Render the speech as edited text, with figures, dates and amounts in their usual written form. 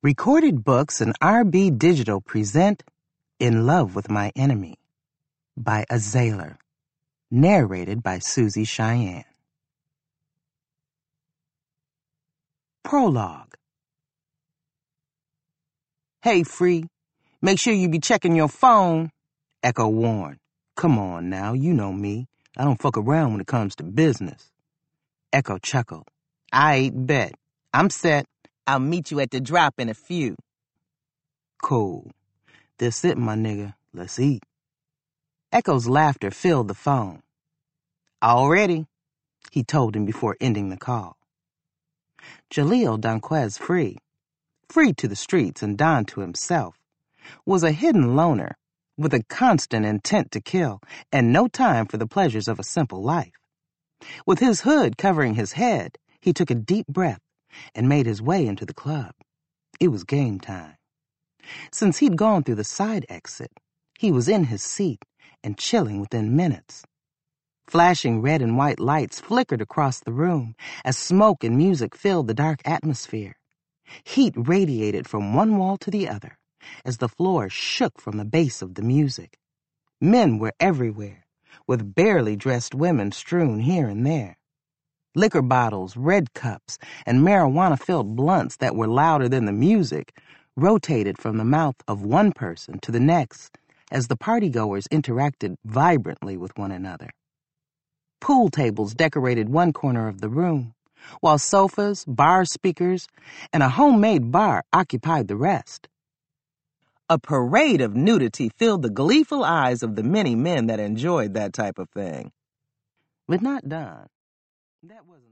Recorded Books and RB Digital present In Love with My Enemy by Azaler, narrated by Susie Cheyenne. Prologue. Hey, Free, make sure you be checking your phone, Echo warned. Come on now, you know me. I don't fuck around when it comes to business. Echo chuckled. Aight, bet. I'm set. I'll meet you at the drop in a few. Cool. This it, my nigga. Let's eat. Echo's laughter filled the phone. Already, he told him before ending the call. Jaleel Danquez free to the streets and Don to himself, was a hidden loner with a constant intent to kill and no time for the pleasures of a simple life. With his hood covering his head, he took a deep breath and made his way into the club. It was game time. Since he'd gone through the side exit, he was in his seat and chilling within minutes. Flashing red and white lights flickered across the room as smoke and music filled the dark atmosphere. Heat radiated from one wall to the other as the floor shook from the bass of the music. Men were everywhere, with barely dressed women strewn here and there. Liquor bottles, red cups, and marijuana-filled blunts that were louder than the music rotated from the mouth of one person to the next as the partygoers interacted vibrantly with one another. Pool tables decorated one corner of the room, while sofas, bar speakers, and a homemade bar occupied the rest. A parade of nudity filled the gleeful eyes of the many men that enjoyed that type of thing. But not Don. That wasn't